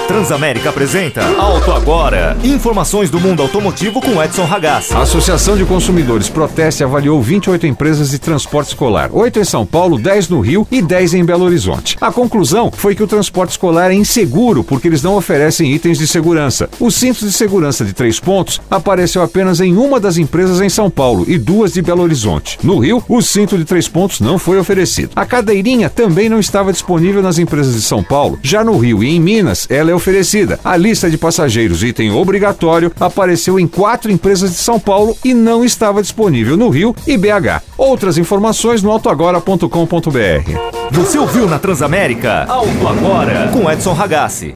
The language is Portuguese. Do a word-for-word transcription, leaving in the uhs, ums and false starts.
Transamérica apresenta Auto Agora. Informações do mundo automotivo com Edson Ragazzi. A Associação de Consumidores Proteste avaliou vinte e oito empresas de transporte escolar, oito em São Paulo, dez no Rio e dez em Belo Horizonte. A conclusão foi que o transporte escolar é inseguro porque eles não oferecem itens de segurança. O cinto de segurança de três pontos apareceu apenas em uma das empresas em São Paulo e duas de Belo Horizonte. No Rio, o cinto de três pontos não foi oferecido. A cadeirinha também não estava disponível nas empresas de São Paulo. Já no Rio e em Minas, ela é oferecida. A lista de passageiros, item obrigatório, apareceu em quatro empresas de São Paulo e não estava disponível no Rio e B H. Outras informações no auto agora ponto com ponto b r. Você ouviu na Transamérica? Auto Agora, com Edson Ragazzi.